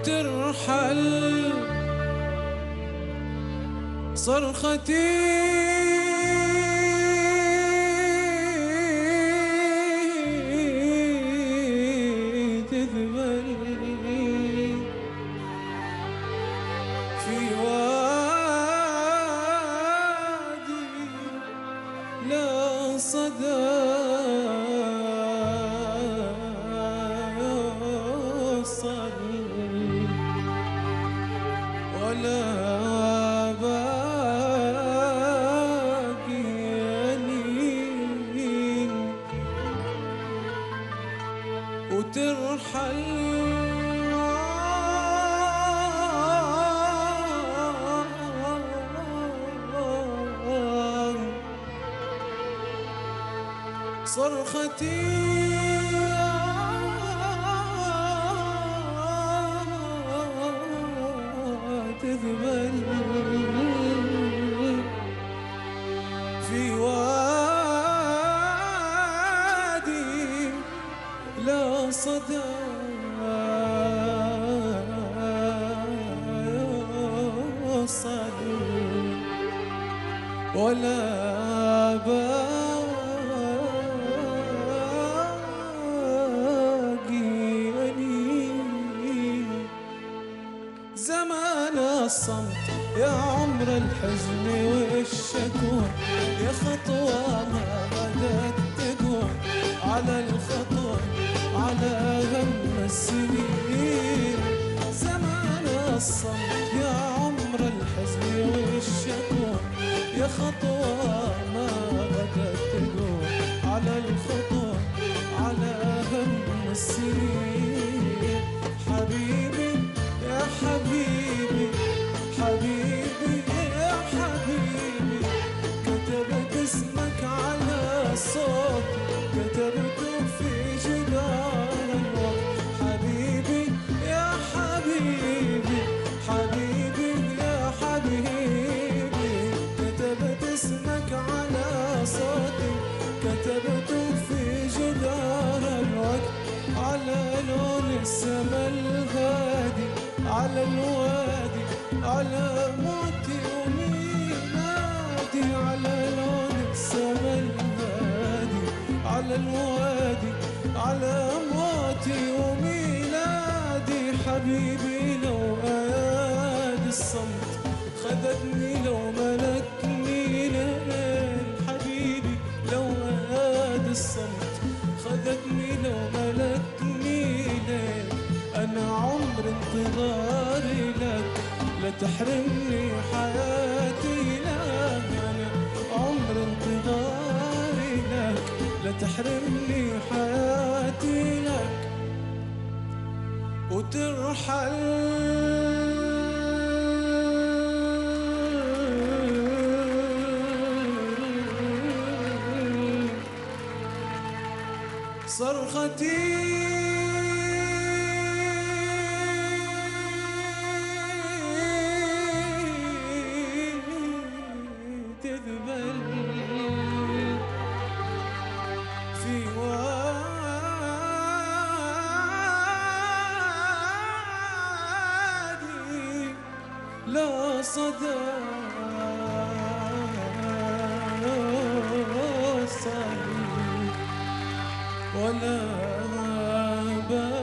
وترحل صرختي تذبل في وادي لا صدى يوصل ولا باقي أنين وترحل صرختي تذبل في وادي لا صدى يوصل ولا باقي أنين زمان الصمت يا عمر الحزن والشكوى يا خطوة ما بدت تقوى على الخطوة على هم السنين زمان الصمت يا عمر الحزن والشكوى يا خطوة ما بدت تقوى على الخطوة على هم السنين حبيبي يا حبيبي حبيبي يا حبيبي كتبت اسمك على الصوت كتبته في جدار الوقت حبيبي يا حبيبي حبيبي يا حبيبي كتبت اسمك على صوتي كتبته في جدار الوقت على لون السما الهادي على الوادي على موتي وميلادي على لون السما الهادي على الوادي على موتي وميلادي حبيبي لو أياد الصمت خذتني لو ملكني ليل حبيبي لو أياد الصمت خذتني لو ملكني ليل أنا عمر انتظاري لك لا تحرمني حياتي لك أنا عمر انتظاري لك لا تحرمني حياتي لك وترحل صرختي تذبل في وادي لا صدى يوصل ولا باقي